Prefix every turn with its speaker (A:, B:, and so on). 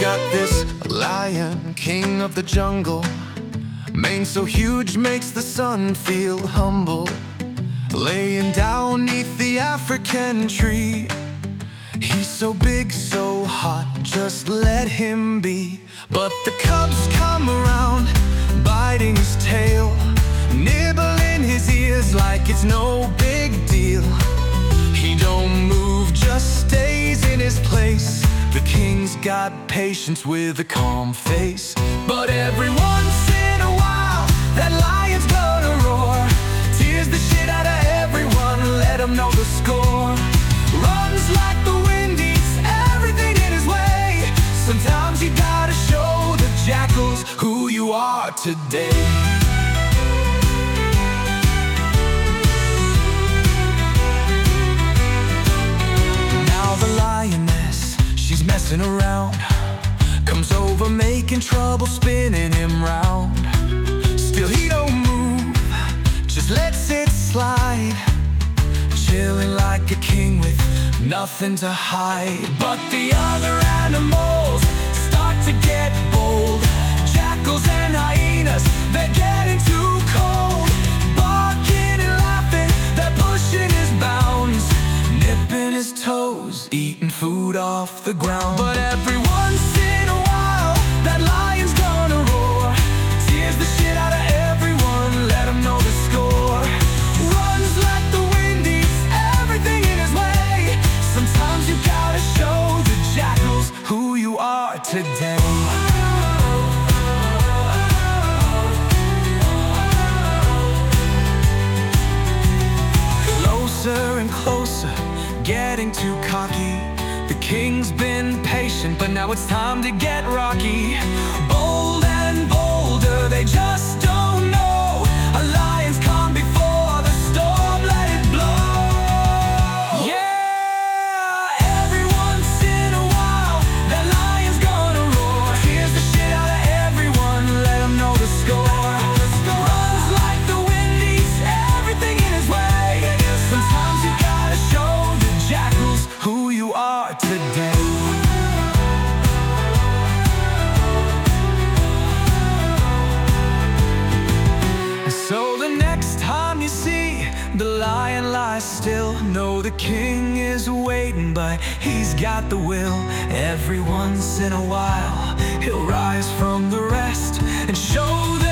A: got this lion, king of the jungle. Mane so huge makes the sun feel humble. Laying down neath the African tree. He's so big, so hot, just let him be. But the cubs come around, biting his tail, nibbling his ears like it's no big deal. He don't move, just stays in his place. The king's got patience with a calm face. But every once in a while, that lion's gonna roar. Tears the shit out of everyone, let him know the score. Runs like the wind, eats everything in his way. Sometimes you gotta show the jackals who you are today. She's messing around, comes over making trouble, spinning him round. Still he don't move, just lets it slide, chilling like a king with nothing to hide. But the other animals start to get bold. Jackals and hyenas, they're getting too cold. Barking and laughing, they're pushing his bounds, nipping his toes, eating food off the ground. But every once in a while, that lion's gonna roar. Tears the shit out of everyone, let him know the score. Runs like the wind, eats everything in his way. Sometimes you gotta show the jackals who you are today. Closer and closer, getting too cocky. The king's been patient, but now it's time to get rocky. Bold and bolder, they just don't know. A lion's calm before the storm, let it blow. Yeah, every once in a while, that lion's gonna roar. Tears the shit out of everyone, let him know the score. Runs like the wind, eats everything in his way. Sometimes you gotta show the jackals who you are today. So the next time you see the lion lie still, know the king is waiting, but he's got the will. Every once in a while, he'll rise from the rest and show them